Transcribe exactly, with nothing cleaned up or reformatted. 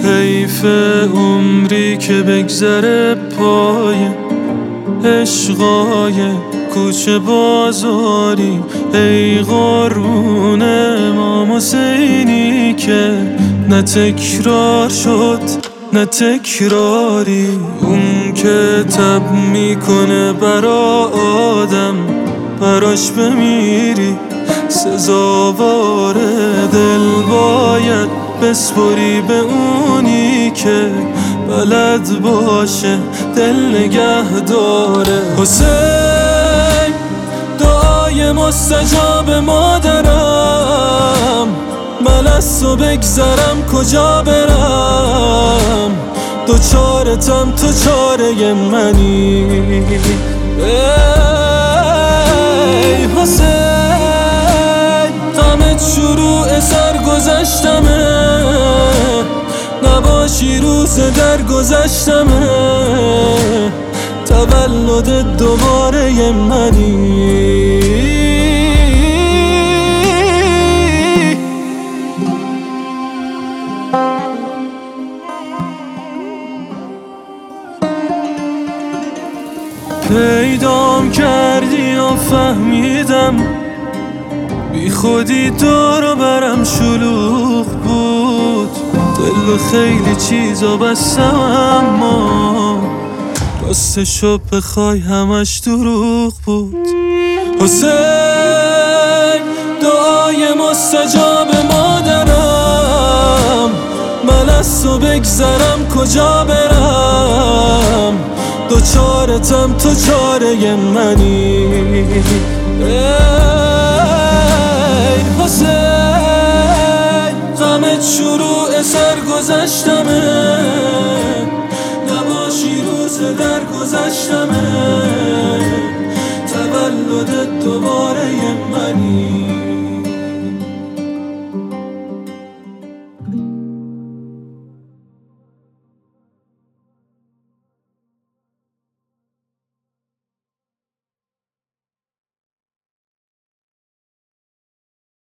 حیف عمری که بگذره پای عشقای کوچه بازاری. ای قربون امام حسینی که نه تکرار شد نه تکراری. اون که تب میکنه برا آدم براش بمیری سزاواره. دل باید بسپری به اونی که بلد باشه دل نگه داره. حسین دعای مستجاب مادرم، من از تو بگذرم کجا برم؟ دوچارتم تو چاره منی. ای حسین غمت شروع سرگذشتمه، نباشی روز در گذشتمه. تولد دوباره منی. پیدام کردی و فهمیدم بی خودی دور برم شلوغ بود. دل به خیلی چیزا بستم اما راستشو بخوای همش دروغ بود. حسین دعای مستجاب مادرم، من از تو بگذرم کجا برم؟ دوچارتم تو چاره منی. ای حسین غمت شروع سرگذشتم،